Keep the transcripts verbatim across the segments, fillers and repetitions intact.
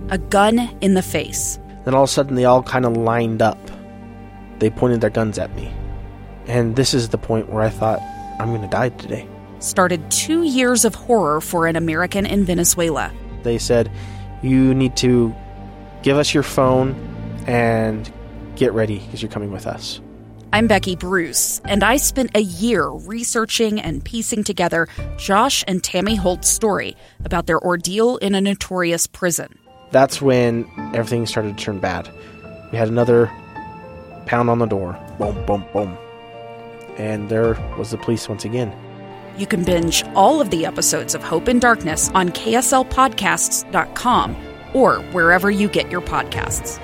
a gun in the face. Then all of a sudden, they all kind of lined up. They pointed their guns at me. And this is the point where I thought, I'm going to die today. Started two years of horror for an American in Venezuela. They said, you need to give us your phone and get ready because you're coming with us. I'm Becky Bruce, and I spent a year researching and piecing together Josh and Tammy Holt's story about their ordeal in a notorious prison. That's when everything started to turn bad. We had another pound on the door. Boom, boom, boom. And there was the police once again. You can binge all of the episodes of Hope in Darkness on K S L podcasts dot com or wherever you get your podcasts.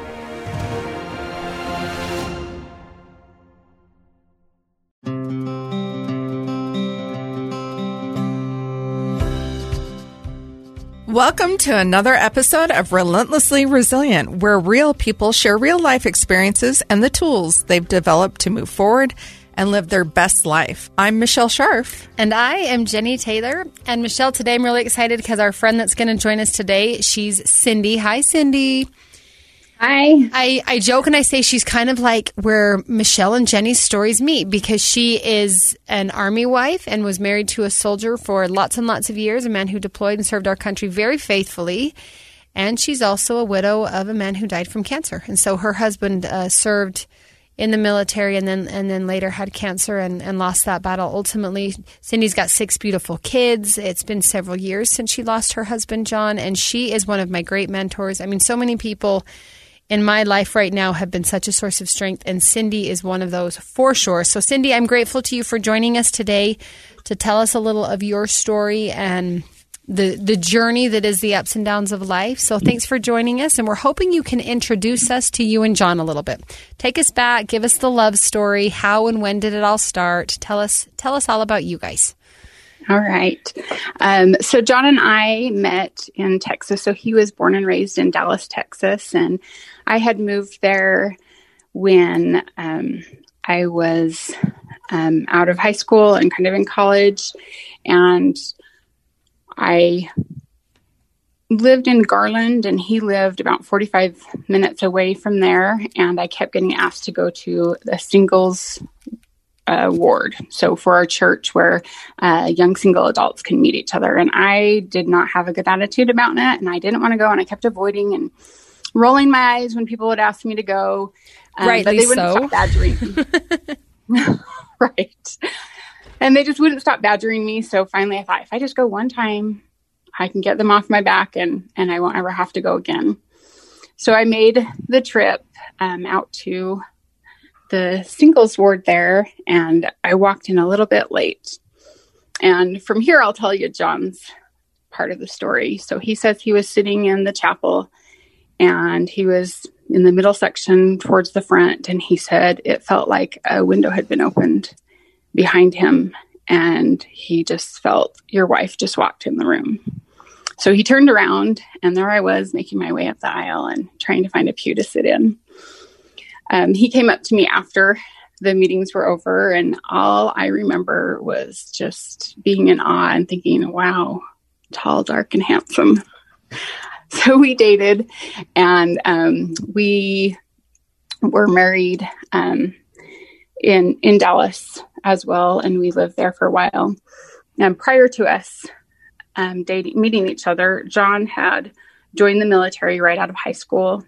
Welcome to another episode of Relentlessly Resilient, where real people share real-life experiences and the tools they've developed to move forward and live their best life. I'm Michelle Scharf. And I am Jenny Taylor. And Michelle, today I'm really excited because our friend that's going to join us today, she's Cindy. Hi, Cindy. Hi. I, I joke and I say she's kind of like where Michelle and Jenny's stories meet because she is an Army wife and was married to a soldier for lots and lots of years, a man who deployed and served our country very faithfully. And she's also a widow of a man who died from cancer. And so her husband uh, served in the military and then and then later had cancer and, and lost that battle. Ultimately, Cindy's got six beautiful kids. It's been several years since she lost her husband, John, and she is one of my great mentors. I mean, so many people in my life right now have been such a source of strength, and Cindy is one of those for sure. So, Cindy, I'm grateful to you for joining us today to tell us a little of your story and the the journey that is the ups and downs of life. So thanks for joining us, and we're hoping you can introduce us to you and John a little bit. Take us back, give us the love story. How and when did it all start? Tell us tell us all about you guys. All right. Um, so John and I met in Texas. So he was born and raised in Dallas, Texas, and I had moved there when um, I was um, out of high school and kind of in college, and I lived in Garland and he lived about forty-five minutes away from there. And I kept getting asked to go to the singles uh, ward. So for our church where uh, young single adults can meet each other. And I did not have a good attitude about it. And I didn't want to go. And I kept avoiding and rolling my eyes when people would ask me to go. Um, Rightly but they wouldn't so. stop badgering me. Right. And they just wouldn't stop badgering me. So finally I thought, if I just go one time, I can get them off my back and, and I won't ever have to go again. So I made the trip um, out to the singles ward there, and I walked in a little bit late. And from here, I'll tell you John's part of the story. So he says he was sitting in the chapel and he was in the middle section towards the front. And he said it felt like a window had been opened behind him, and he just felt your wife just walked in the room. So he turned around, and there I was making my way up the aisle and trying to find a pew to sit in. Um, he came up to me after the meetings were over, and all I remember was just being in awe and thinking, wow, tall, dark, and handsome. So we dated, and um, we were married um, in in Dallas as well, and we lived there for a while. And prior to us um, dating, meeting each other, John had joined the military right out of high school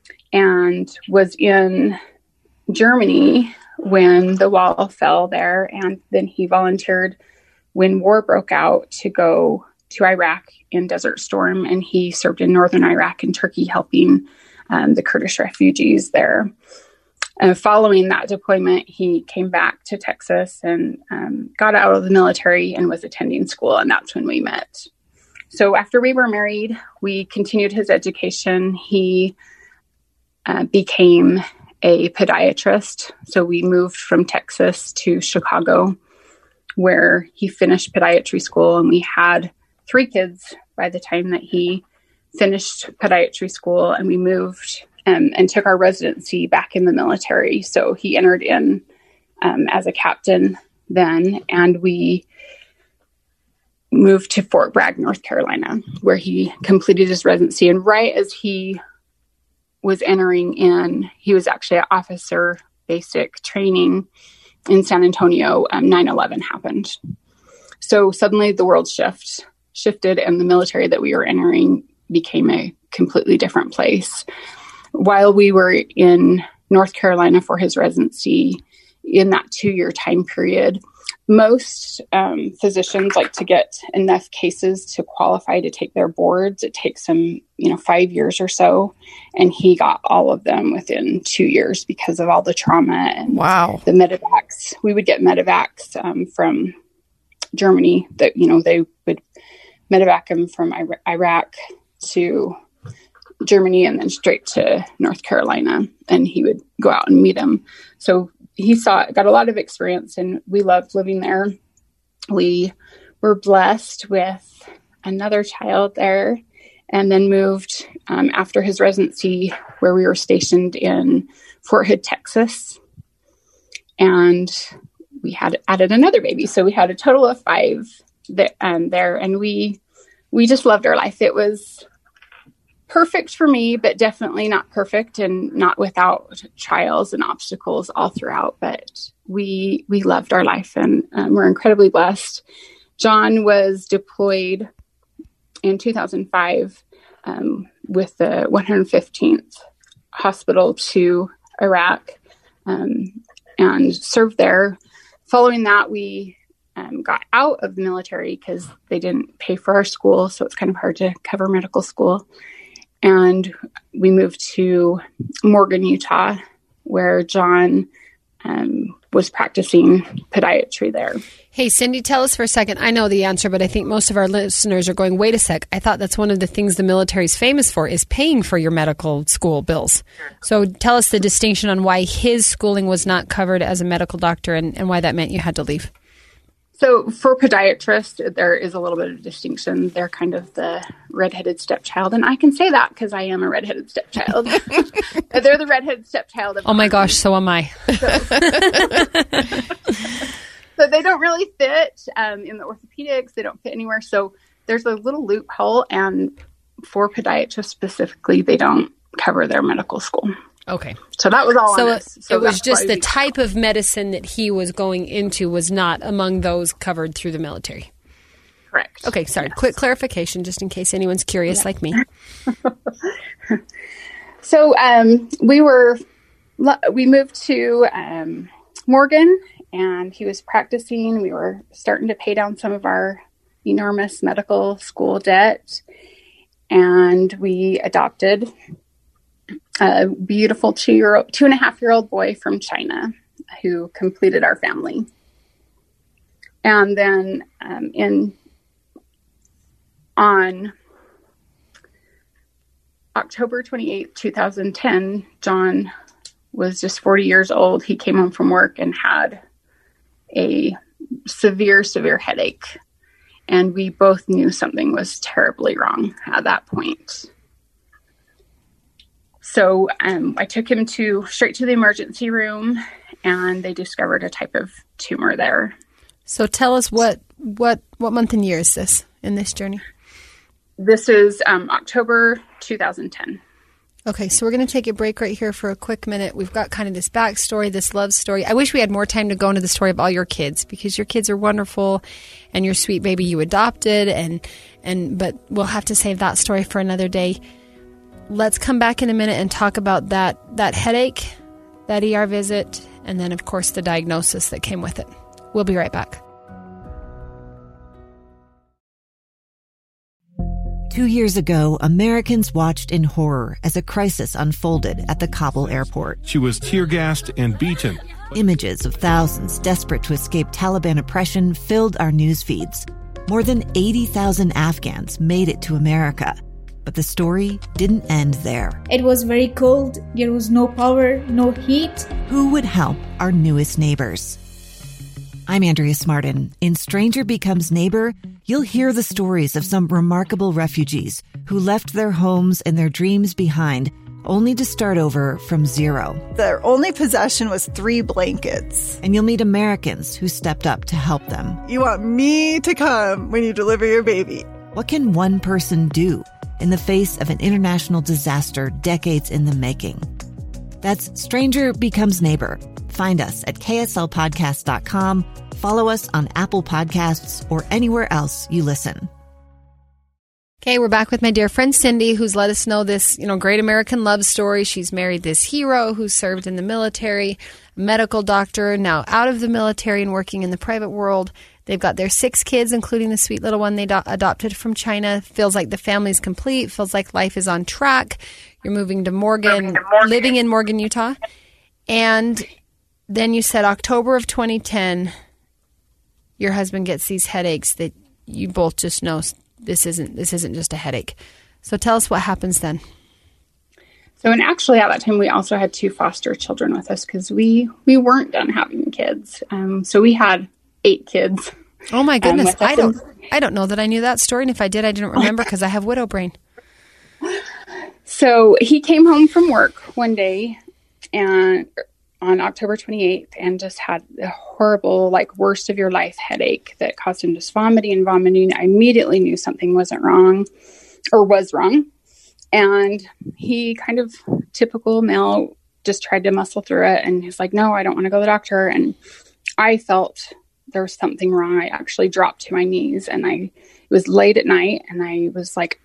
and was in Germany when the wall fell there. And then he volunteered when war broke out to go to Iraq in Desert Storm. And he served in northern Iraq and Turkey, helping um, the Kurdish refugees there. Uh, following that deployment, he came back to Texas and um, got out of the military and was attending school. And that's when we met. So after we were married, we continued his education. He uh, became a podiatrist. So we moved from Texas to Chicago, where he finished podiatry school. And we had three kids by the time that he finished podiatry school. And we moved Um, and took our residency back in the military. So he entered in um, as a captain then, and we moved to Fort Bragg, North Carolina, where he completed his residency. And right as he was entering in, he was actually at officer basic training in San Antonio, um, nine eleven happened. So suddenly the world shift, shifted and the military that we were entering became a completely different place. While we were in North Carolina for his residency, in that two-year time period, most um, physicians like to get enough cases to qualify to take their boards. It takes them, you know, five years or so. And he got all of them within two years because of all the trauma and wow. the medevacs. We would get medevacs um, from Germany that, you know, they would medevac him from Iraq to Germany and then straight to North Carolina. And he would go out and meet him. So he saw, got a lot of experience, and we loved living there. We were blessed with another child there, and then moved um, after his residency, where we were stationed in Fort Hood, Texas. And we had added another baby. So we had a total of five that, um, there, and we, we just loved our life. It was perfect for me, but definitely not perfect and not without trials and obstacles all throughout. But we, we loved our life, and um, we're incredibly blessed. John was deployed in two thousand five um, with the one hundred fifteenth Hospital to Iraq um, and served there. Following that, we um, got out of the military because they didn't pay for our school, so it's kind of hard to cover medical school. And we moved to Morgan, Utah, where John um, was practicing podiatry there. Hey, Cindy, tell us for a second. I know the answer, but I think most of our listeners are going, wait a sec. I thought that's one of the things the military is famous for, is paying for your medical school bills. So tell us the distinction on why his schooling was not covered as a medical doctor, and, and why that meant you had to leave. So for podiatrists, there is a little bit of distinction. They're kind of the redheaded stepchild. And I can say that because I am a redheaded stepchild. They're the redheaded stepchild. Of oh, my gosh, so am I. So they don't really fit um, in the orthopedics. They don't fit anywhere. So there's a little loophole. And for podiatrists specifically, they don't cover their medical school. Okay. So that was all so on it, us. So it was just the we, type of medicine that he was going into was not among those covered through the military. Correct. Okay, sorry. Yes. Quick clarification, just in case anyone's curious yeah. like me. So um, we were, we moved to um, Morgan, and he was practicing. We were starting to pay down some of our enormous medical school debt, and we adopted a beautiful two-year-old, two and a half year old boy from China who completed our family. And then um, in on October twenty-eighth, twenty ten, John was just forty years old. He came home from work and had a severe, severe headache. And we both knew something was terribly wrong at that point. So um, I took him to straight to the emergency room, and they discovered a type of tumor there. So tell us what what what month and year is this in this journey? This is um, October twenty ten. Okay, so we're going to take a break right here for a quick minute. We've got kind of this backstory, this love story. I wish we had more time to go into the story of all your kids, because your kids are wonderful, and your sweet baby you adopted, and and but we'll have to save that story for another day. Let's come back in a minute and talk about that that headache, that E R visit, and then, of course, the diagnosis that came with it. We'll be right back. Two years ago, Americans watched in horror as a crisis unfolded at the Kabul airport. She was tear-gassed and beaten. Images of thousands desperate to escape Taliban oppression filled our news feeds. More than eighty thousand Afghans made it to America. But the story didn't end there. It was very cold. There was no power, no heat. Who would help our newest neighbors? I'm Andrea Smartin. In Stranger Becomes Neighbor, you'll hear the stories of some remarkable refugees who left their homes and their dreams behind, only to start over from zero. Their only possession was three blankets. And you'll meet Americans who stepped up to help them. You want me to come when you deliver your baby. What can one person do in the face of an international disaster decades in the making? That's Stranger Becomes Neighbor. Find us at K S L podcast dot com. Follow us on Apple Podcasts or anywhere else you listen. Okay, we're back with my dear friend Cindy, who's let us know this, you know, great American love story. She's married this hero who served in the military, medical doctor, now out of the military and working in the private world. They've got their six kids, including the sweet little one they do- adopted from China. Feels like the family's complete. Feels like life is on track. You're moving to Morgan, moving to Morgan. living in Morgan, Utah. And then you said October of twenty ten, your husband gets these headaches that you both just know this isn't this isn't just a headache. So tell us what happens then. So, and actually at that time, we also had two foster children with us because we, we weren't done having kids. Um, so we had eight kids. Oh my goodness. Um, I don't, I don't know that I knew that story. And if I did, I didn't remember because I have widow brain. So he came home from work one day and on October twenty-eighth and just had a horrible, like worst of your life headache that caused him just vomiting and vomiting. I immediately knew something wasn't wrong or was wrong. And he kind of typical male just tried to muscle through it. And he's like, no, I don't want to go to the doctor. And I felt there was something wrong. I actually dropped to my knees and I, it was late at night and I was like,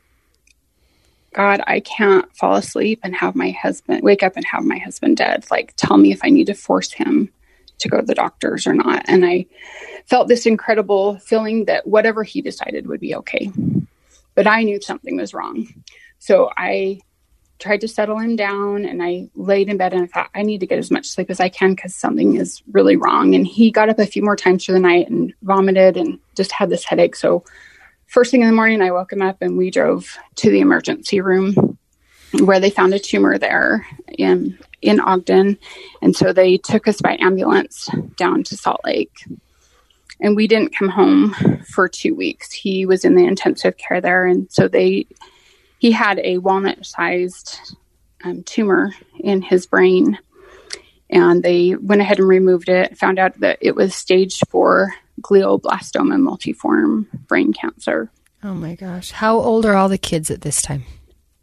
God, I can't fall asleep and have my husband wake up and have my husband dead. Like, tell me if I need to force him to go to the doctors or not. And I felt this incredible feeling that whatever he decided would be okay. But I knew something was wrong. So I tried to settle him down and I laid in bed and I thought, I need to get as much sleep as I can because something is really wrong. And he got up a few more times through the night and vomited and just had this headache. So first thing in the morning, I woke him up and we drove to the emergency room where they found a tumor there in, in Ogden. And so they took us by ambulance down to Salt Lake. And we didn't come home for two weeks. He was in the intensive care there. And so they, he had a walnut-sized um, tumor in his brain. And they went ahead and removed it, found out that it was stage four glioblastoma multiforme brain cancer. Oh my gosh. How old are all the kids at this time?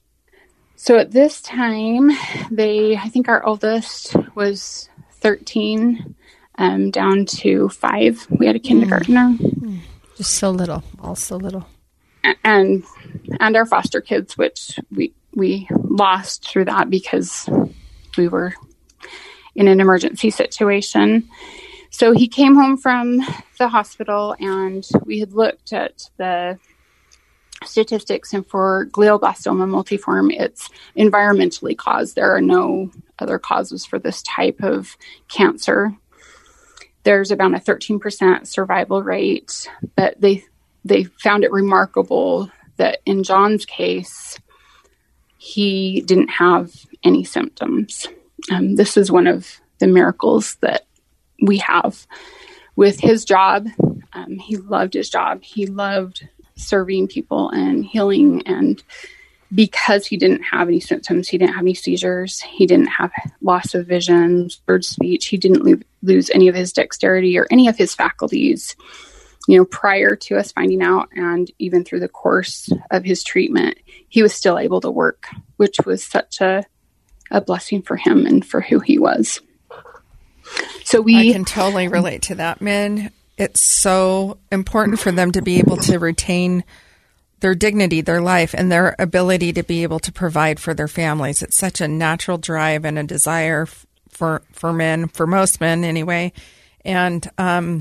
So at this time, they, I think our oldest was thirteen, um, down to five. We had a kindergartner. Mm. Just so little, all so little. And, and our foster kids, which we, we lost through that because we were in an emergency situation. So he came home from the hospital and we had looked at the statistics, and for glioblastoma multiforme, it's environmentally caused. There are no other causes for this type of cancer. There's about a thirteen percent survival rate, but they they found it remarkable that in John's case, he didn't have any symptoms. Um, this is one of the miracles that we have with his job. Um, he loved his job. He loved serving people and healing. And because he didn't have any symptoms, he didn't have any seizures, he didn't have loss of vision, blurred speech, he didn't lo- lose any of his dexterity or any of his faculties, you know, prior to us finding out. And even through the course of his treatment, he was still able to work, which was such a, a blessing for him and for who he was. So we I can totally relate to that, men. It's so important for them to be able to retain their dignity, their life, and their ability to be able to provide for their families. It's such a natural drive and a desire for for men, for most men anyway. And um,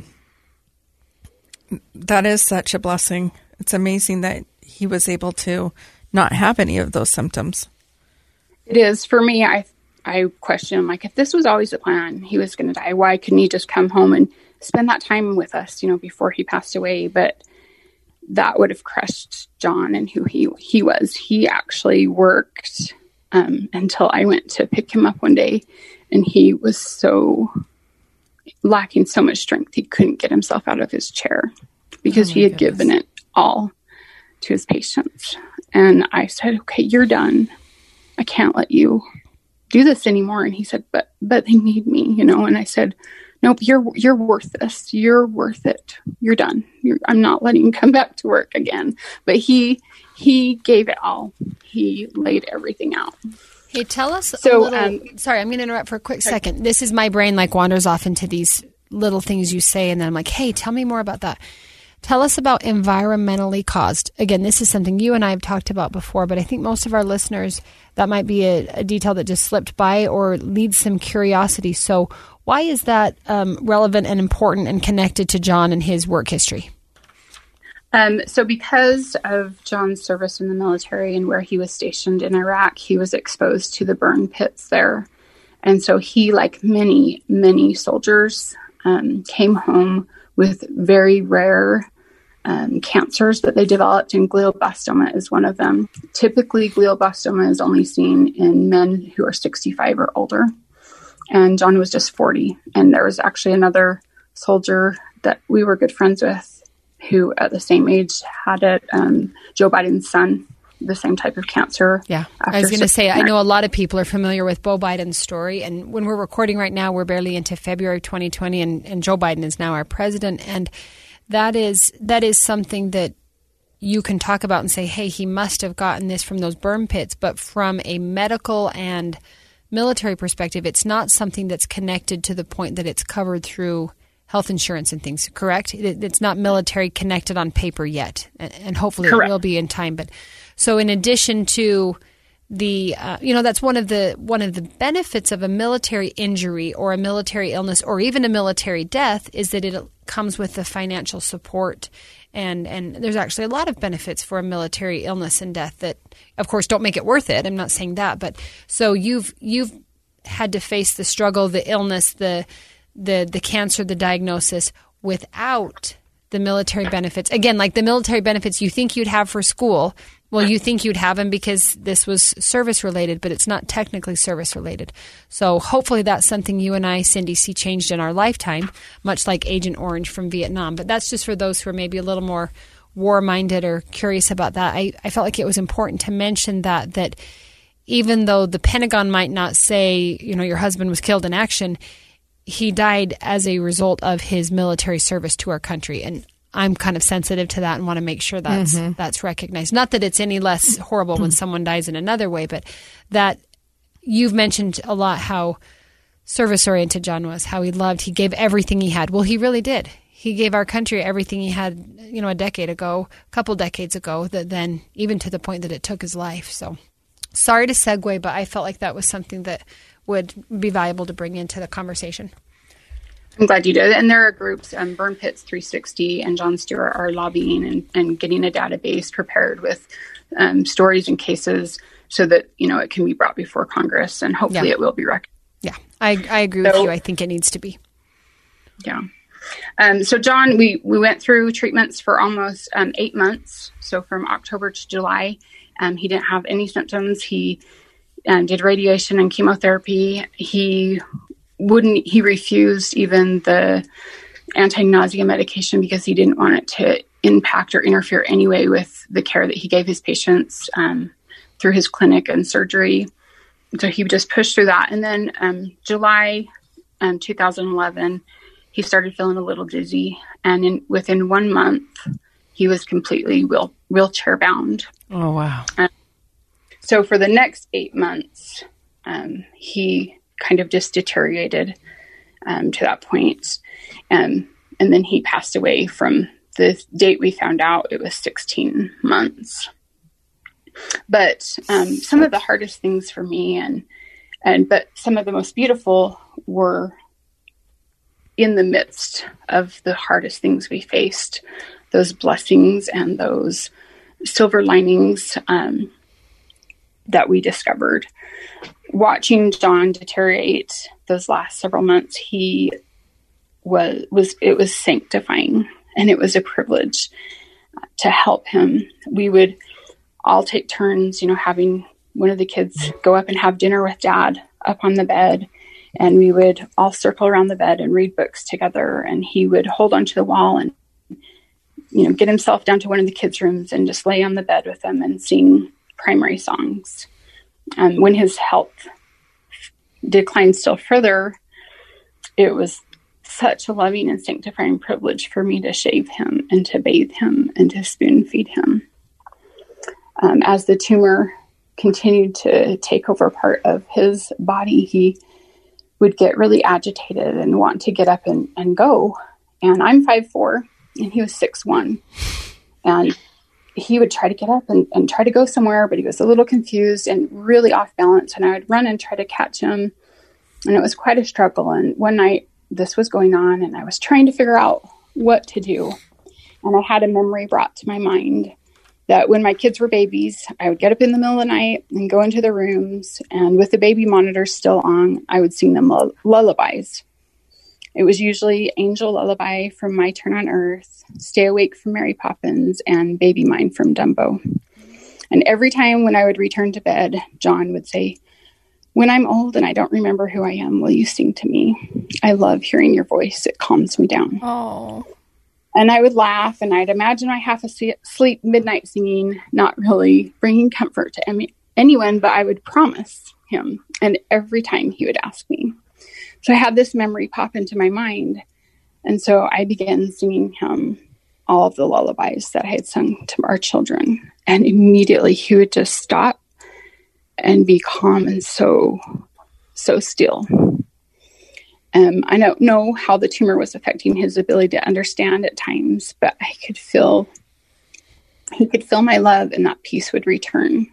that is such a blessing. It's amazing that he was able to not have any of those symptoms. It is. For me, I I question, like, if this was always the plan, he was going to die, why couldn't he just come home and spend that time with us, you know, before he passed away? But that would have crushed John and who he, he was. He actually worked um, until I went to pick him up one day, and he was so lacking so much strength, he couldn't get himself out of his chair because oh he had goodness. given it all to his patients. And I said, okay, you're done. I can't let you do this anymore. And he said, but, but they need me, you know? And I said, nope, you're, you're worth this. You're worth it. You're done. You're, I'm not letting you come back to work again. But he, he gave it all. He laid everything out. Hey, tell us so, a little, um, sorry, I'm going to interrupt for a quick second. This is my brain like wanders off into these little things you say. And then I'm like, hey, tell me more about that. Tell us about environmentally caused. Again, this is something you and I have talked about before, but I think most of our listeners, that might be a, a detail that just slipped by or leads some curiosity. So why is that um, relevant and important and connected to John and his work history? Um, so because of John's service in the military and where he was stationed in Iraq, he was exposed to the burn pits there. And so he, like many, many soldiers, um, came home with very rare um, cancers that they developed, and glioblastoma is one of them. Typically, glioblastoma is only seen in men who are sixty-five or older. And John was just forty. And there was actually another soldier that we were good friends with who at the same age had it, um, Joe Biden's son, the same type of cancer. Yeah, I was going to say, I know a lot of people are familiar with Beau Biden's story. And when we're recording right now, we're barely into February twenty twenty, and, and Joe Biden is now our president. And that is that is something that you can talk about and say, hey, he must have gotten this from those burn pits. But from a medical and military perspective, it's not something that's connected to the point that it's covered through health insurance and things, correct? It, it's not military connected on paper yet, and, and hopefully correct. It will be in time. But so in addition to the, uh, you know, that's one of the one of the benefits of a military injury or a military illness or even a military death is that it comes with the financial support. And, and there's actually a lot of benefits for a military illness and death that, of course, don't make it worth it. I'm not saying that. But so you've you've had to face the struggle, the illness, the the the cancer, the diagnosis without the military benefits. Again, like the military benefits you think you'd have for school. Well, you think you'd have them because this was service related, but it's not technically service related. So hopefully that's something you and I, Cindy, see changed in our lifetime, much like Agent Orange from Vietnam. But that's just for those who are maybe a little more war-minded or curious about that. I, I felt like it was important to mention that, that even though the Pentagon might not say, you know, your husband was killed in action, he died as a result of his military service to our country. And I'm kind of sensitive to that and want to make sure that's mm-hmm. that's recognized. Not that it's any less horrible when someone dies in another way, but that you've mentioned a lot how service-oriented John was, how he loved, he gave everything he had. Well, he really did. He gave our country everything he had, you know, a decade ago, a couple decades ago, that then even to the point that it took his life. So sorry to segue, but I felt like that was something that would be valuable to bring into the conversation. I'm glad you did. And there are groups, um, Burn Pits three sixty and Jon Stewart are lobbying and, and getting a database prepared with um, stories and cases so that, you know, it can be brought before Congress, and hopefully yeah. it will be recognized. Yeah, I, I agree so, with you. I think it needs to be. Yeah. Um, so John, we, we went through treatments for almost um, eight months. So from October to July, um, he didn't have any symptoms. He um, did radiation and chemotherapy. He wouldn't, he refused even the anti-nausea medication because he didn't want it to impact or interfere anyway with the care that he gave his patients um, through his clinic and surgery. So he just pushed through that. And then um, July um, two thousand eleven, he started feeling a little dizzy. And in, within one month, he was completely wheel, wheelchair bound. Oh, wow. Um, so for the next eight months, um, he kind of just deteriorated um, to that point. Um, and then he passed away. From the date we found out, it was sixteen months. But um, some of the hardest things for me and, and, but some of the most beautiful were in the midst of the hardest things we faced, those blessings and those silver linings um, that we discovered. Watching John deteriorate those last several months, he was, was, it was sanctifying, and it was a privilege to help him. We would all take turns, you know, having one of the kids go up and have dinner with dad up on the bed, and we would all circle around the bed and read books together, and he would hold onto the wall and, you know, get himself down to one of the kids' rooms and just lay on the bed with them and sing primary songs. And when his health declined still further, it was such a loving and sanctifying privilege for me to shave him and to bathe him and to spoon feed him. Um, as the tumor continued to take over part of his body, he would get really agitated and want to get up and, and go. And I'm five foot four and he was six foot one. And he would try to get up and, and try to go somewhere, but he was a little confused and really off balance. And I would run and try to catch him. And it was quite a struggle. And one night this was going on and I was trying to figure out what to do. And I had a memory brought to my mind that when my kids were babies, I would get up in the middle of the night and go into their rooms. And with the baby monitor still on, I would sing them lull- lullabies. It was usually Angel Lullaby from My Turn on Earth, Stay Awake from Mary Poppins, and Baby Mine from Dumbo. And every time when I would return to bed, John would say, "When I'm old and I don't remember who I am, will you sing to me? I love hearing your voice. It calms me down." Oh. And I would laugh, and I'd imagine my half asleep midnight singing, not really bringing comfort to any, anyone, but I would promise him. And every time he would ask me. So I had this memory pop into my mind. And so I began singing him all of the lullabies that I had sung to our children. And immediately he would just stop and be calm and so, so still. Um, I don't know how the tumor was affecting his ability to understand at times, but I could feel, he could feel my love and that peace would return.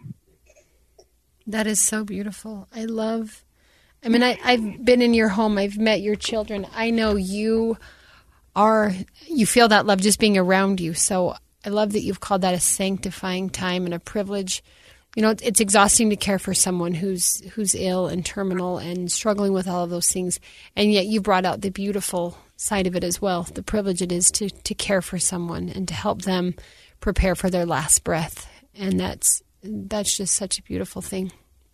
That is so beautiful. I love, I mean, I, I've been in your home. I've met your children. I know you are, you feel that love just being around you. So I love that you've called that a sanctifying time and a privilege. You know, it's exhausting to care for someone who's who's ill and terminal and struggling with all of those things. And yet you brought out the beautiful side of it as well, the privilege it is to, to care for someone and to help them prepare for their last breath. And that's that's just such a beautiful thing.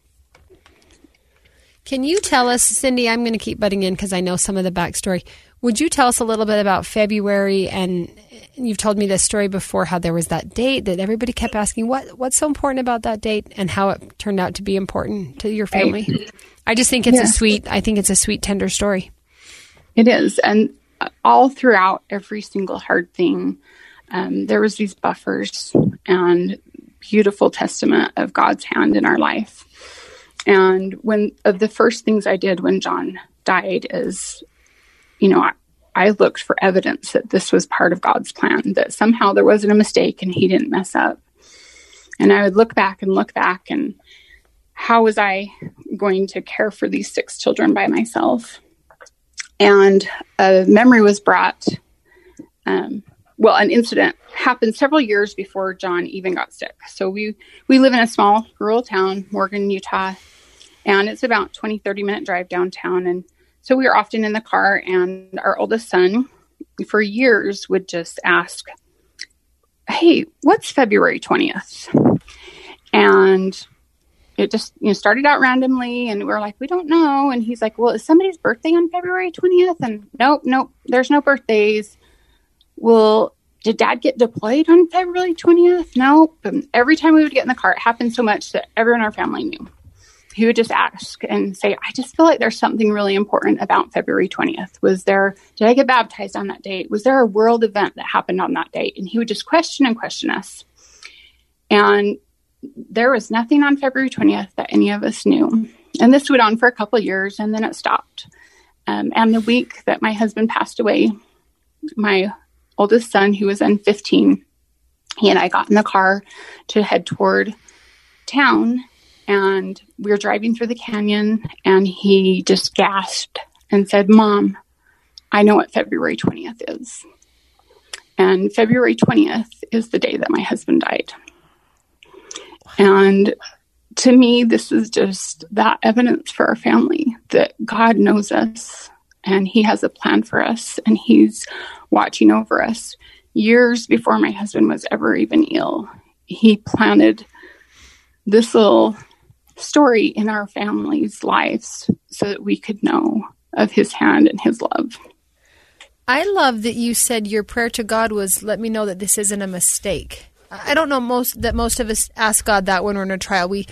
Can you tell us, Cindy, I'm going to keep butting in because I know some of the backstory. Would you tell us a little bit about February? And you've told me this story before, how there was that date that everybody kept asking, what what's so important about that date, and how it turned out to be important to your family. Right. I just think it's yeah. a sweet, I think it's a sweet, tender story. It is. And all throughout every single hard thing, um, there was these buffers and beautiful testament of God's hand in our life. And one of the first things I did when John died is, you know, I, I looked for evidence that this was part of God's plan, that somehow there wasn't a mistake and he didn't mess up. And I would look back and look back and how was I going to care for these six children by myself? And a memory was brought, um, well, an incident happened several years before John even got sick. So we, we live in a small rural town, Morgan, Utah, and it's about twenty, thirty minute drive downtown. And so we were often in the car, and our oldest son for years would just ask, "Hey, what's February twentieth? And it just, you know, started out randomly, and we were like, we don't know. And he's like, well, is somebody's birthday on February twentieth? And nope, nope, there's no birthdays. Well, did Dad get deployed on February twentieth? Nope. And every time we would get in the car, it happened so much that everyone in our family knew. He would just ask and say, I just feel like there's something really important about February twentieth. Was there, did I get baptized on that date? Was there a world event that happened on that date? And he would just question and question us. And there was nothing on February twentieth that any of us knew. And this went on for a couple of years, and then it stopped. Um, and the week that my husband passed away, my oldest son, who was then fifteen, he and I got in the car to head toward town. And we were driving through the canyon, and he just gasped and said, Mom, I know what February twentieth is. And February twentieth is the day that my husband died. And to me, this is just that evidence for our family that God knows us, and he has a plan for us, and he's watching over us. Years before my husband was ever even ill, he planted this little story in our family's lives so that we could know of his hand and his love. I love that you said your prayer to God was, let me know that this isn't a mistake. I don't know most that most of us ask God that when we're in a trial. We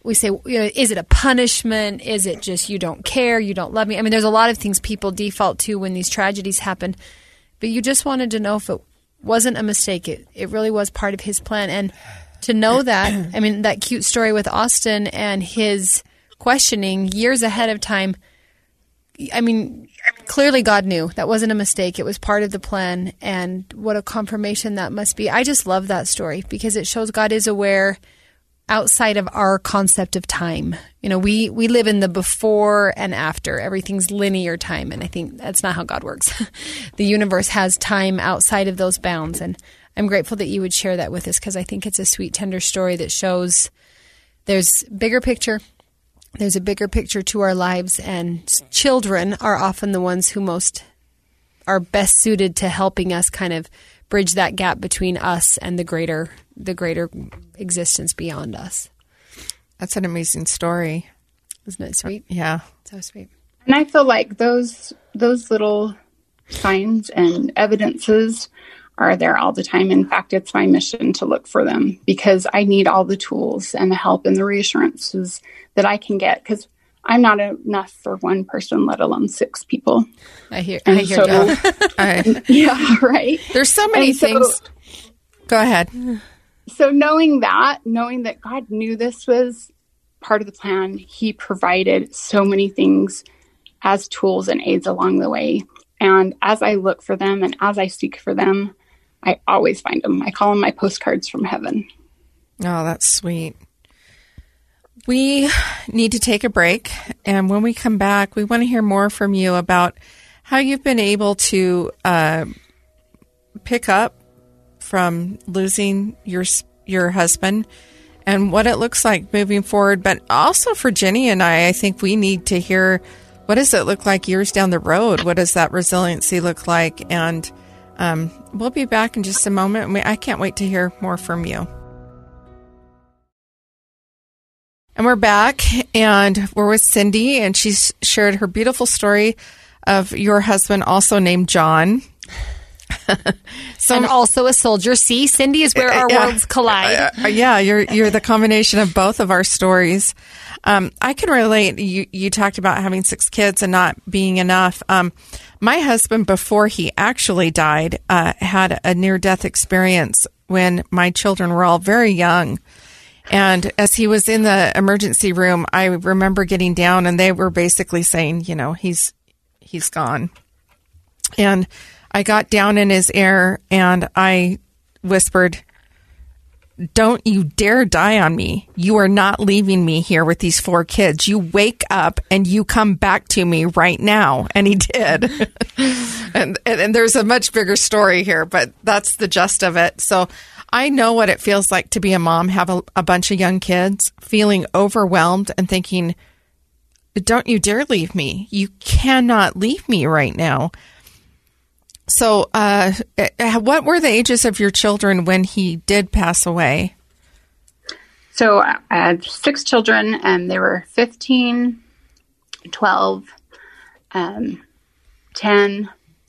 we say, you know, is it a punishment? Is it just you don't care, you don't love me? I mean, there's a lot of things people default to when these tragedies happen. But you just wanted to know if it wasn't a mistake. It, it really was part of his plan. And to know that, I mean, that cute story with Austin and his questioning years ahead of time, I mean, clearly God knew. That wasn't a mistake. It was part of the plan. And what a confirmation that must be. I just love that story because it shows God is aware outside of our concept of time. You know, we, we live in the before and after. Everything's linear time. And I think that's not how God works. The universe has time outside of those bounds. And I'm grateful that you would share that with us because I think it's a sweet, tender story that shows there's bigger picture. There's a bigger picture to our lives, and children are often the ones who most are best suited to helping us kind of bridge that gap between us and the greater the greater existence beyond us. That's an amazing story. Isn't it sweet? Yeah. So sweet. And I feel like those those little signs and evidences are there all the time. In fact, it's my mission to look for them because I need all the tools and the help and the reassurances that I can get because I'm not enough for one person, let alone six people. I hear, and I hear so, you. I, yeah, right. There's so many and things. So, Go ahead. So knowing that, knowing that God knew this was part of the plan, he provided so many things as tools and aids along the way. And as I look for them and as I seek for them, I always find them. I call them my postcards from heaven. Oh, that's sweet. We need to take a break. And when we come back, we want to hear more from you about how you've been able to uh, pick up from losing your your husband and what it looks like moving forward. But also for Jenny and I, I think we need to hear, what does it look like years down the road? What does that resiliency look like? And um, we'll be back in just a moment. I can't wait to hear more from you. And we're back, and we're with Cindy, and she's shared her beautiful story of your husband, also named John. So, and also a soldier. See, Cindy is where our yeah, worlds collide. Uh, yeah, you're you're the combination of both of our stories. Um, I can relate. You you talked about having six kids and not being enough. Um, my husband, before he actually died, uh, had a near-death experience when my children were all very young. And as he was in the emergency room, I remember getting down, and they were basically saying, you know, he's he's gone. And I got down in his ear and I whispered, "Don't you dare die on me. You are not leaving me here with these four kids. You wake up and you come back to me right now." And he did. and, and and there's a much bigger story here, but that's the gist of it. So I know what it feels like to be a mom, have a, a bunch of young kids, feeling overwhelmed and thinking, "Don't you dare leave me. You cannot leave me right now." So uh, what were the ages of your children when he did pass away? So I had six children, and they were fifteen, twelve, um, ten,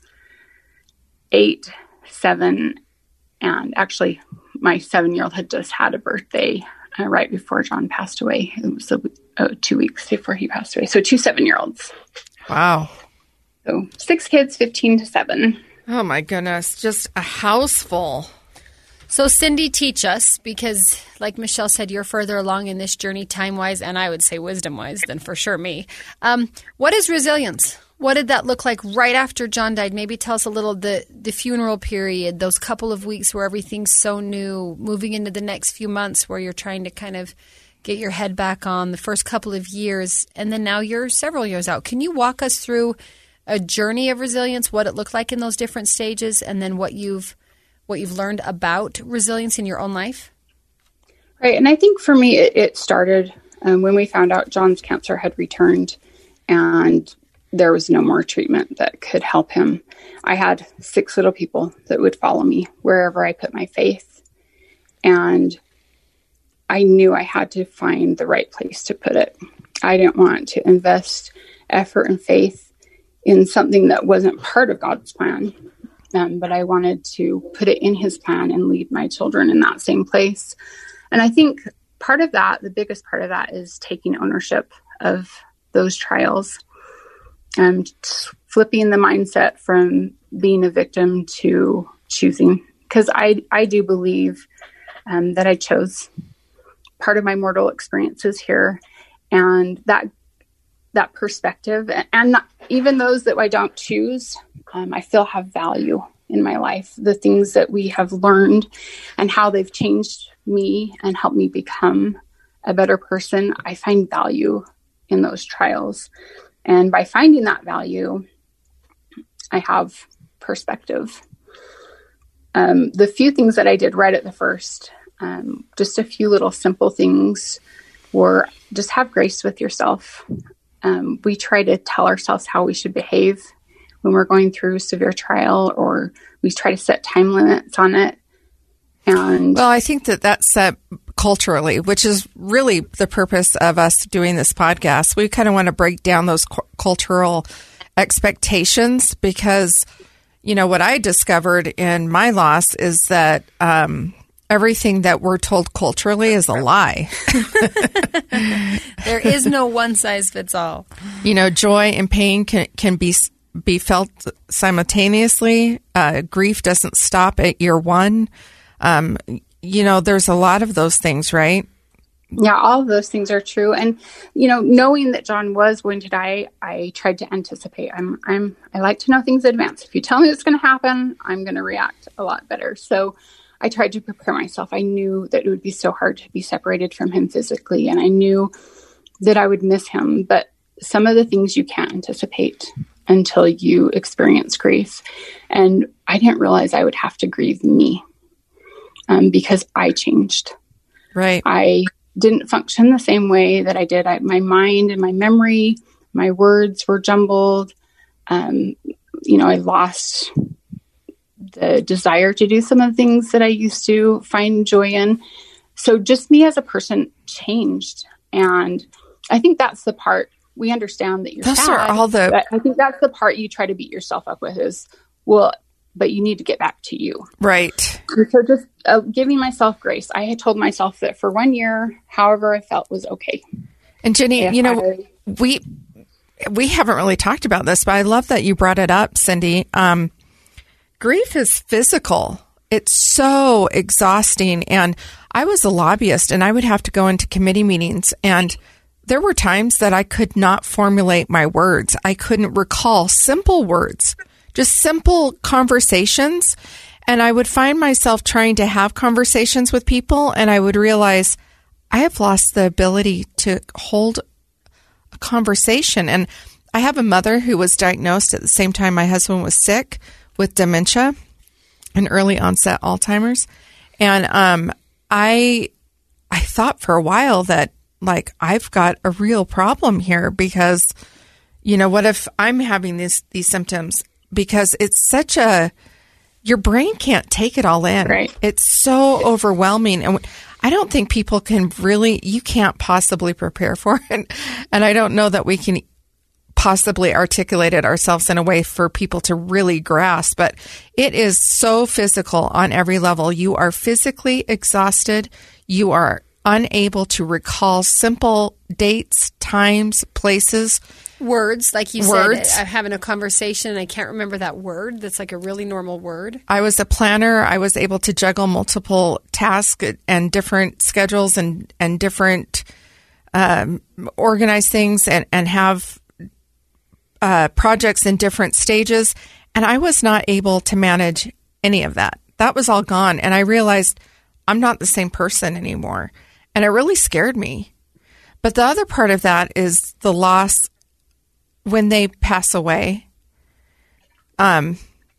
eight, seven, and actually my seven-year-old had just had a birthday uh, right before John passed away. It was a, uh, two weeks before he passed away. So two seven-year-olds. Wow. So six kids, fifteen to seven. Oh, my goodness. Just a house full. So, Cindy, teach us, because like Michelle said, you're further along in this journey time-wise, and I would say wisdom-wise than for sure me. Um, what is resilience? What did that look like right after John died? Maybe tell us a little the the funeral period, those couple of weeks where everything's so new, moving into the next few months where you're trying to kind of get your head back on, the first couple of years, and then now you're several years out. Can you walk us through a journey of resilience, what it looked like in those different stages, and then what you've what you've learned about resilience in your own life? Right. And I think for me, it, it started um, when we found out John's cancer had returned and there was no more treatment that could help him. I had six little people that would follow me wherever I put my faith. And I knew I had to find the right place to put it. I didn't want to invest effort and faith in something that wasn't part of God's plan. Um, but I wanted to put it in his plan and lead my children in that same place. And I think part of that, the biggest part of that is taking ownership of those trials, and flipping the mindset from being a victim to choosing. Because I, I do believe um, that I chose part of my mortal experiences here, and that that perspective, and not, even those that I don't choose, um, I feel have value in my life. The things that we have learned and how they've changed me and helped me become a better person, I find value in those trials. And by finding that value, I have perspective. Um, the few things that I did right at the first, um, just a few little simple things, were just have grace with yourself. Um, we try to tell ourselves how we should behave when we're going through severe trial, or we try to set time limits on it. And well, I think that that's set culturally, which is really the purpose of us doing this podcast. We kind of want to break down those cu- cultural expectations, because, you know, what I discovered in my loss is that um, everything that we're told culturally is a lie. There is no one size fits all. You know, joy and pain can, can be be felt simultaneously. Uh, grief doesn't stop at year one. Um, you know, there's a lot of those things, right? Yeah, all of those things are true. And, you know, knowing that John was going to die, I tried to anticipate. I'm, I'm, I like to know things in advance. If you tell me it's going to happen, I'm going to react a lot better. So I tried to prepare myself. I knew that it would be so hard to be separated from him physically, and I knew that I would miss him. But some of the things you can't anticipate until you experience grief. And I didn't realize I would have to grieve me. Um, because I changed. Right. I didn't function the same way that I did. I, my mind and my memory, my words were jumbled. Um, you know, I lost the desire to do some of the things that I used to find joy in. So just me as a person changed. And I think that's the part we understand that you're Those sad. Are all the... But I think that's the part you try to beat yourself up with is, well, but you need to get back to you. Right. And so just uh, giving myself grace. I had told myself that for one year, however I felt was okay. And Jenny, if you know, I, we we haven't really talked about this, but I love that you brought it up, Cindy. Um, grief is physical. It's so exhausting. And I was a lobbyist, and I would have to go into committee meetings, and there were times that I could not formulate my words. I couldn't recall simple words. Just simple conversations. And I would find myself trying to have conversations with people, and I would realize I have lost the ability to hold a conversation. And I have a mother who was diagnosed at the same time my husband was sick with dementia and early onset Alzheimer's. And um, I I thought for a while that, like, I've got a real problem here, because, you know, what if I'm having these these symptoms? Because it's such a, your brain can't take it all in. Right. It's so overwhelming. And I don't think people can really, you can't possibly prepare for it. And I don't know that we can possibly articulate it ourselves in a way for people to really grasp. But it is so physical on every level. You are physically exhausted. You are unable to recall simple dates, times, places. Words, like you Words. said, I'm having a conversation and I can't remember that word. That's like a really normal word. I was a planner. I was able to juggle multiple tasks and different schedules and, and different um, organize things and, and have uh, projects in different stages. And I was not able to manage any of that. That was all gone. And I realized I'm not the same person anymore. And it really scared me. But the other part of that is the loss when they pass away. Um,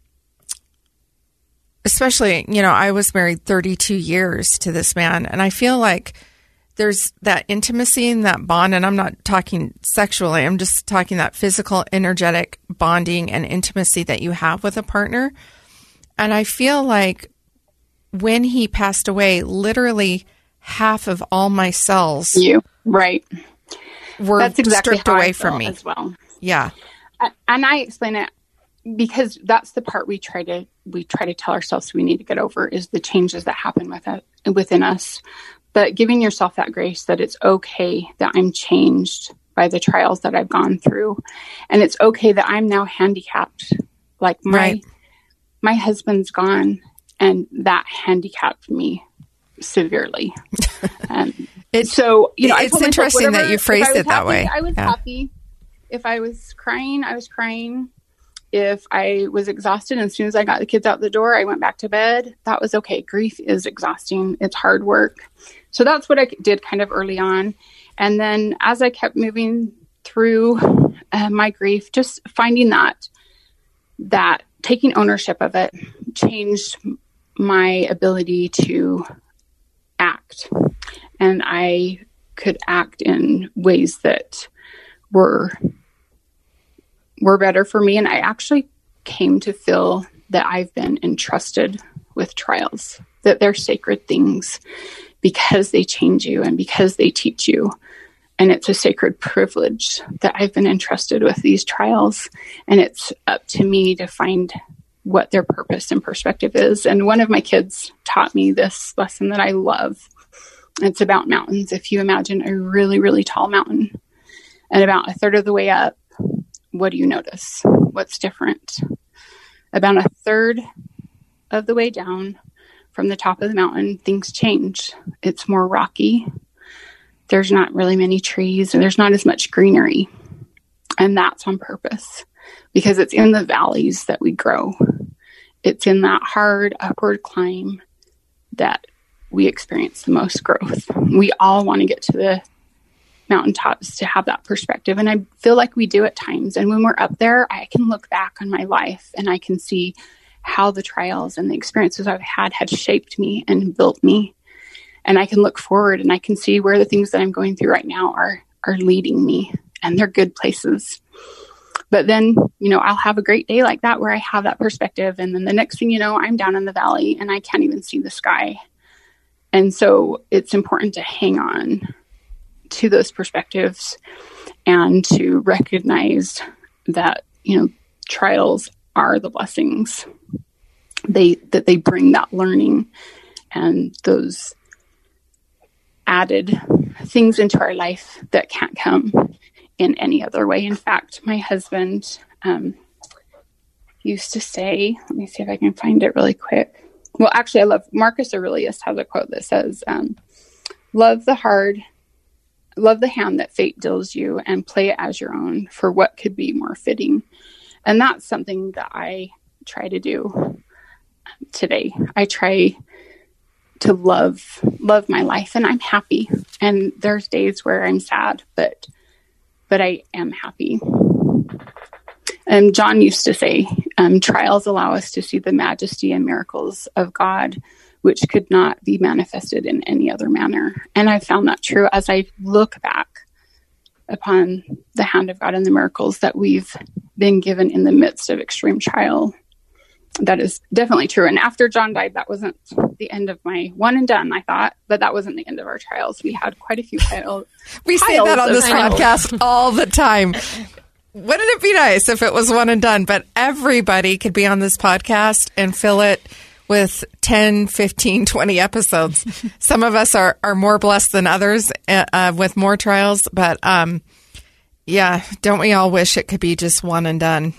especially, you know, I was married thirty-two years to this man, and I feel like there's that intimacy and that bond, and I'm not talking sexually, I'm just talking that physical, energetic bonding and intimacy that you have with a partner. And I feel like when he passed away, literally half of all my cells you right were That's exactly stripped how away I from felt me. as well. Yeah. And I explain it because that's the part we try to we try to tell ourselves we need to get over, is the changes that happen with it, within us but giving yourself that grace that it's okay that I'm changed by the trials that I've gone through. And it's okay that I'm now handicapped. Like my, right. my husband's gone, and that handicapped me severely. Um, it's so, you know, it's I interesting myself, that you phrased it that happy, way. I was yeah. happy. If I was crying, I was crying. If I was exhausted, and as soon as I got the kids out the door, I went back to bed. That was okay. Grief is exhausting. It's hard work. So that's what I did kind of early on. And then as I kept moving through uh, my grief, just finding that, that taking ownership of it changed my ability to act. And I could act in ways that were were better for me. And I actually came to feel that I've been entrusted with trials, that they're sacred things because they change you and because they teach you. And it's a sacred privilege that I've been entrusted with these trials. And it's up to me to find what their purpose and perspective is. And one of my kids taught me this lesson that I love. It's about mountains. If you imagine a really, really tall mountain, and about a third of the way up, what do you notice? What's different? About a third of the way down from the top of the mountain, things change. It's more rocky. There's not really many trees, and there's not as much greenery. And that's on purpose, because it's in the valleys that we grow. It's in that hard upward climb that we experience the most growth. We all want to get to the mountaintops to have that perspective. And I feel like we do at times. And when we're up there, I can look back on my life and I can see how the trials and the experiences I've had had shaped me and built me. And I can look forward and I can see where the things that I'm going through right now are, are leading me, and they're good places. But then, you know, I'll have a great day like that where I have that perspective. And then the next thing you know, I'm down in the valley and I can't even see the sky. And so it's important to hang on to those perspectives and to recognize that, you know, trials are the blessings. They, that they bring that learning and those added things into our life that can't come in any other way. In fact, my husband um, used to say, let me see if I can find it really quick. Well, actually, I love, Marcus Aurelius has a quote that says, um, love the hard, love the hand that fate deals you and play it as your own, for what could be more fitting. And that's something that I try to do today. I try to love, love my life, and I'm happy. And there's days where I'm sad, but, but I am happy. And John used to say, um, trials allow us to see the majesty and miracles of God, which could not be manifested in any other manner. And I found that true as I look back upon the hand of God and the miracles that we've been given in the midst of extreme trial. That is definitely true. And after John died, that wasn't the end of my one and done, I thought, but that wasn't the end of our trials. We had quite a few trials. We say that on this podcast all the time. Wouldn't it be nice if it was one and done? But everybody could be on this podcast and fill it with ten, fifteen, twenty episodes. Some of us are, are more blessed than others uh, with more trials. But um, yeah, don't we all wish it could be just one and done?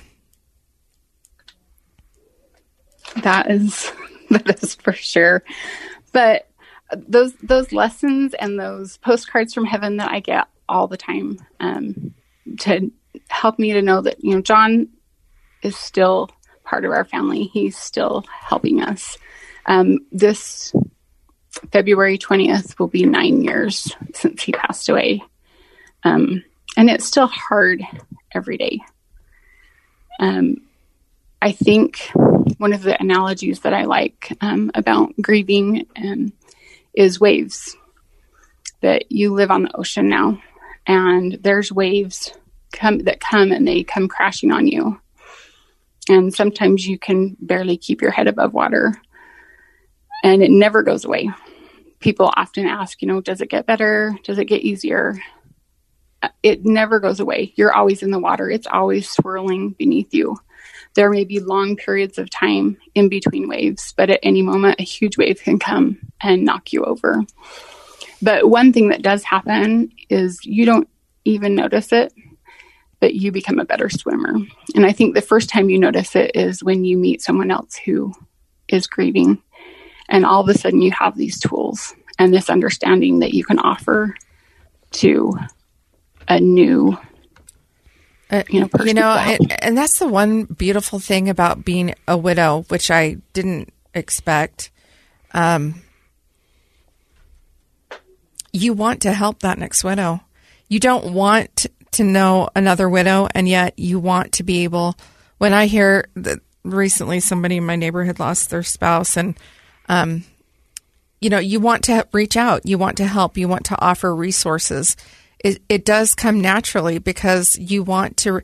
That is, that is for sure. But those those lessons and those postcards from heaven that I get all the time um, to help me to know that, you know, John is still part of our family. He's still helping us. Um, this February twentieth will be nine years since he passed away. Um, and it's still hard every day. Um, I think one of the analogies that I like um, about grieving um, is waves. That you live on the ocean now, and there's waves come that come and they come crashing on you. And sometimes you can barely keep your head above water, and it never goes away. People often ask, you know, does it get better? Does it get easier? It never goes away. You're always in the water. It's always swirling beneath you. There may be long periods of time in between waves, but at any moment, a huge wave can come and knock you over. But one thing that does happen is you don't even notice it, but you become a better swimmer. And I think the first time you notice it is when you meet someone else who is grieving, and all of a sudden you have these tools and this understanding that you can offer to a new, uh, you know, person. You know, and, and that's the one beautiful thing about being a widow, which I didn't expect. Um, you want to help that next widow. You don't want to know another widow, and yet you want to be able, when I hear that recently somebody in my neighborhood lost their spouse, and, um, you know, you want to reach out, you want to help, you want to offer resources. It, it does come naturally because you want to,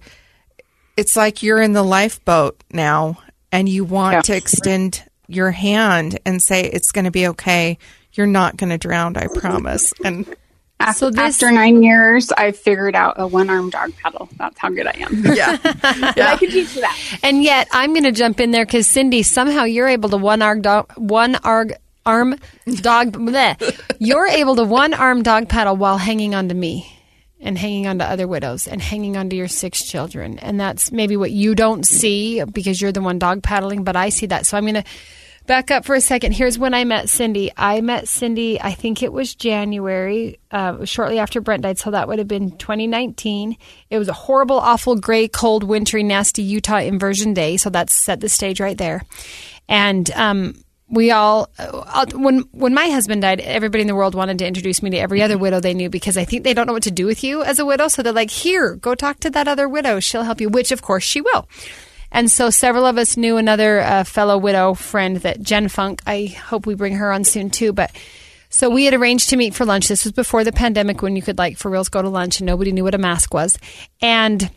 it's like you're in the lifeboat now and you want yeah. to extend your hand and say, it's going to be okay. You're not going to drown, I promise. And after, so this, after nine years, I've figured out a one-armed dog paddle. That's how good I am. Yeah. yeah. I can teach you that. And yet, I'm going to jump in there because, Cindy, somehow you're able to one-arm dog, one-arm arm dog, bleh. You're able to one-arm dog paddle while hanging on to me and hanging on to other widows and hanging on to your six children. And that's maybe what you don't see because you're the one dog paddling, but I see that. So I'm going to back up for a second. Here's when I met Cindy. I met Cindy, I think it was January, uh, it was shortly after Brent died, so that would have been twenty nineteen. It was a horrible, awful, gray, cold, wintry, nasty Utah inversion day, so that's set the stage right there. And um, we all, uh, when when my husband died, everybody in the world wanted to introduce me to every other widow they knew because I think they don't know what to do with you as a widow, so they're like, here, go talk to that other widow. She'll help you, which, of course, she will. And so several of us knew another uh, fellow widow friend, that Jen Funk. I hope we bring her on soon too. But so we had arranged to meet for lunch. This was before the pandemic when you could like for reals go to lunch and nobody knew what a mask was. And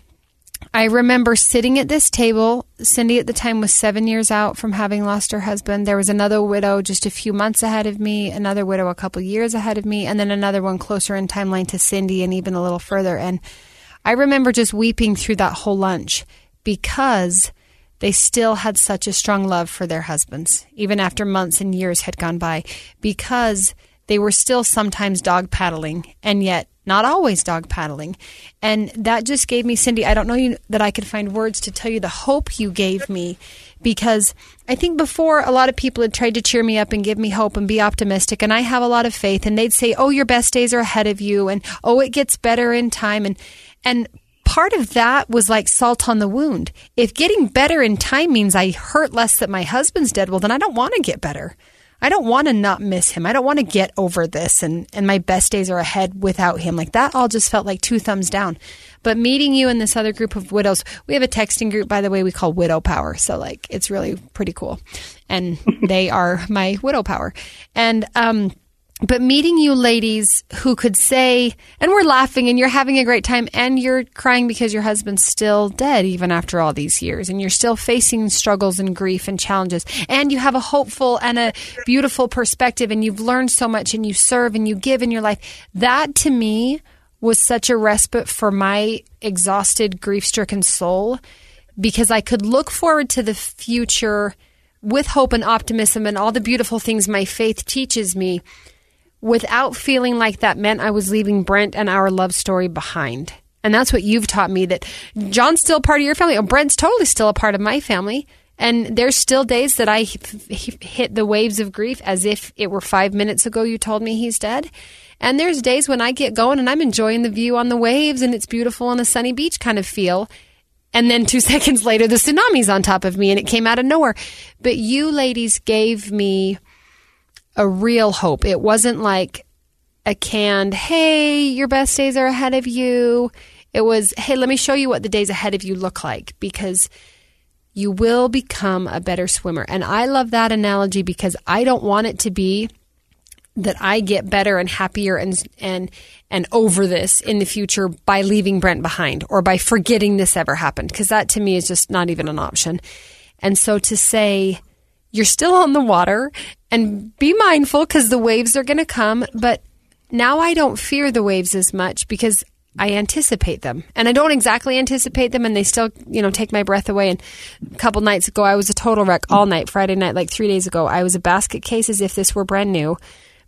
I remember sitting at this table. Cindy at the time was seven years out from having lost her husband. There was another widow just a few months ahead of me, another widow a couple years ahead of me, and then another one closer in timeline to Cindy and even a little further. And I remember just weeping through that whole lunch, because they still had such a strong love for their husbands, even after months and years had gone by, because they were still sometimes dog paddling, and yet not always dog paddling. And that just gave me, Cindy, I don't know you, that I could find words to tell you the hope you gave me, because I think before a lot of people had tried to cheer me up and give me hope and be optimistic, and I have a lot of faith, and they'd say, oh, your best days are ahead of you, and oh, it gets better in time. And, and, part of that was like salt on the wound. If getting better in time means I hurt less that my husband's dead, well, then I don't want to get better. I don't want to not miss him. I don't want to get over this and, and my best days are ahead without him. Like that all just felt like two thumbs down. But meeting you and this other group of widows, we have a texting group, by the way, we call Widow Power. So like it's really pretty cool. And they are my Widow Power. And, um, But meeting you ladies who could say, and we're laughing and you're having a great time and you're crying because your husband's still dead even after all these years, and you're still facing struggles and grief and challenges, and you have a hopeful and a beautiful perspective, and you've learned so much, and you serve and you give in your life. That to me was such a respite for my exhausted, grief-stricken soul, because I could look forward to the future with hope and optimism and all the beautiful things my faith teaches me, without feeling like that meant I was leaving Brent and our love story behind. And that's what you've taught me, that John's still part of your family. Oh, Brent's totally still a part of my family. And there's still days that I hit the waves of grief as if it were five minutes ago you told me he's dead. And there's days when I get going and I'm enjoying the view on the waves and it's beautiful on a sunny beach kind of feel. And then two seconds later, the tsunami's on top of me and it came out of nowhere. But you ladies gave me a real hope. It wasn't like a canned, hey, your best days are ahead of you. It was, hey, let me show you what the days ahead of you look like, because you will become a better swimmer. And I love that analogy because I don't want it to be that I get better and happier and and and over this in the future by leaving Brent behind or by forgetting this ever happened, because that to me is just not even an option. And so to say, you're still on the water and be mindful because the waves are going to come. But now I don't fear the waves as much because I anticipate them, and I don't exactly anticipate them, and they still, you know, take my breath away. And a couple nights ago, I was a total wreck all night. Friday night, like three days ago, I was a basket case as if this were brand new.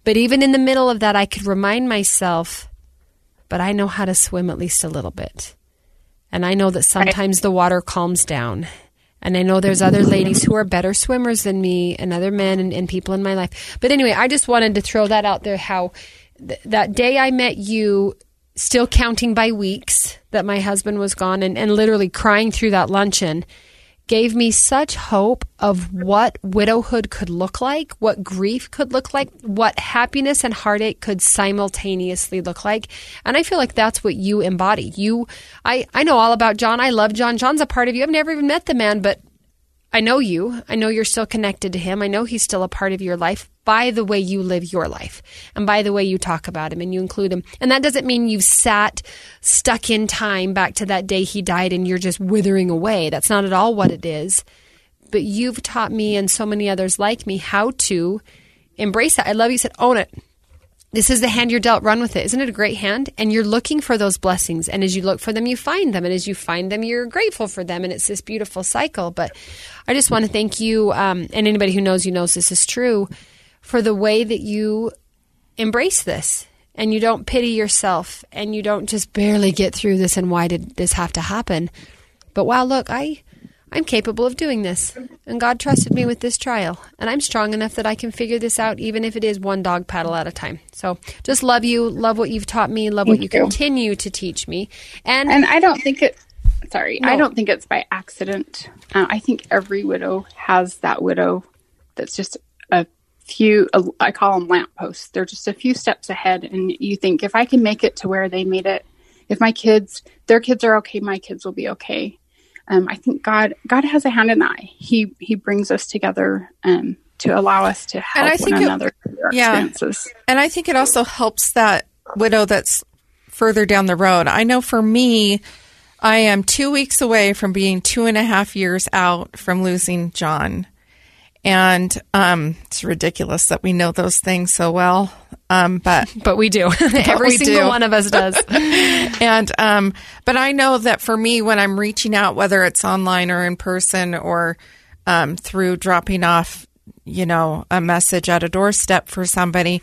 But even in the middle of that, I could remind myself, but I know how to swim at least a little bit. And I know that sometimes the water calms down. And I know there's other ladies who are better swimmers than me and other men and, and people in my life. But anyway, I just wanted to throw that out there, how th- that day I met you, still counting by weeks that my husband was gone and, and literally crying through that luncheon, gave me such hope of what widowhood could look like, what grief could look like, what happiness and heartache could simultaneously look like. And I feel like that's what you embody. You, I, I know all about John. I love John. John's a part of you. I've never even met the man, but I know you. I know you're still connected to him. I know he's still a part of your life by the way you live your life and by the way you talk about him and you include him. And that doesn't mean you've sat stuck in time back to that day he died and you're just withering away. That's not at all what it is. But you've taught me and so many others like me how to embrace that. I love you said, own it. This is the hand you're dealt. Run with it. Isn't it a great hand? And you're looking for those blessings. And as you look for them, you find them. And as you find them, you're grateful for them. And it's this beautiful cycle. But I just want to thank you, um, and anybody who knows you knows this is true, for the way that you embrace this. And you don't pity yourself. And you don't just barely get through this. And why did this have to happen? But wow, look, I... I'm capable of doing this, and God trusted me with this trial, and I'm strong enough that I can figure this out, even if it is one dog paddle at a time. So just love you, love what you've taught me, love Thank what you, you continue to teach me. And and I don't think it, sorry, No. I don't think it's by accident. Uh, I think every widow has that widow that's just a few, a, I call them lampposts. They're just a few steps ahead, and you think, if I can make it to where they made it, if my kids, their kids are okay, my kids will be okay. Um, I think God, God has a hand in that. He He brings us together um, to allow us to help And I one think it- another through our yeah. experiences. And I think it also helps that widow that's further down the road. I know for me, I am two weeks away from being two and a half years out from losing John. And um, it's ridiculous that we know those things so well. Um, but but we do. Every we single do. one of us does. and um, but I know that for me, when I'm reaching out, whether it's online or in person or um, through dropping off, you know, a message at a doorstep for somebody,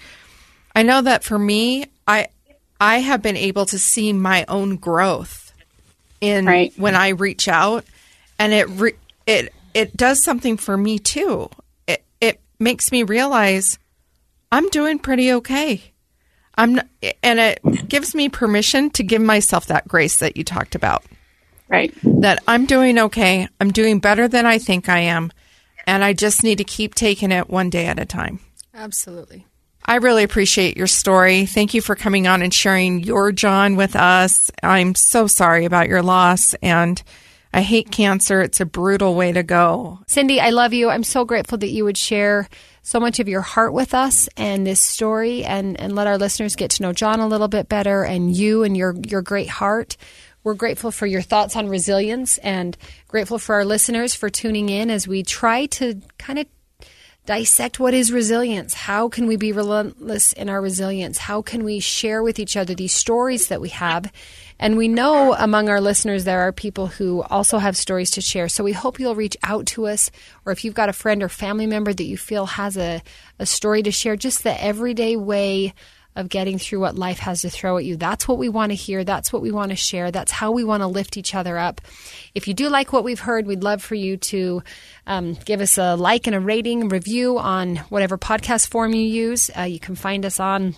I know that for me, I I have been able to see my own growth in Right. when I reach out, and it re- it it does something for me too. It it makes me realize I'm doing pretty okay. I'm not, and it gives me permission to give myself that grace that you talked about. Right. That I'm doing okay. I'm doing better than I think I am, and I just need to keep taking it one day at a time. Absolutely. I really appreciate your story. Thank you for coming on and sharing your John with us. I'm so sorry about your loss, and I hate cancer. It's a brutal way to go. Cindy, I love you. I'm so grateful that you would share so much of your heart with us and this story, and, and let our listeners get to know John a little bit better, and you and your, your great heart. We're grateful for your thoughts on resilience, and grateful for our listeners for tuning in as we try to kind of dissect what is resilience. How can we be relentless in our resilience? How can we share with each other these stories that we have? And we know among our listeners there are people who also have stories to share. So we hope you'll reach out to us, or if you've got a friend or family member that you feel has a, a story to share, just the everyday way of getting through what life has to throw at you. That's what we want to hear. That's what we want to share. That's how we want to lift each other up. If you do like what we've heard, we'd love for you to um, give us a like and a rating, review on whatever podcast form you use. Uh, you can find us on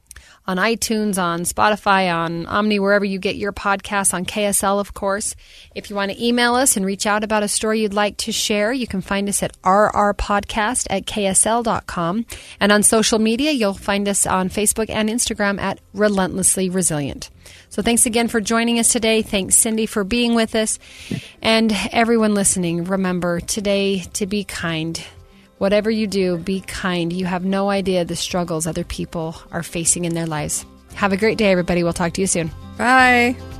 on iTunes, on Spotify, on Omni, wherever you get your podcasts, on K S L, of course. If you want to email us and reach out about a story you'd like to share, you can find us at r r podcast at k s l dot com. And on social media, you'll find us on Facebook and Instagram at Relentlessly Resilient. So thanks again for joining us today. Thanks, Cindy, for being with us. And everyone listening, remember today to be kind. Whatever you do, be kind. You have no idea the struggles other people are facing in their lives. Have a great day, everybody. We'll talk to you soon. Bye.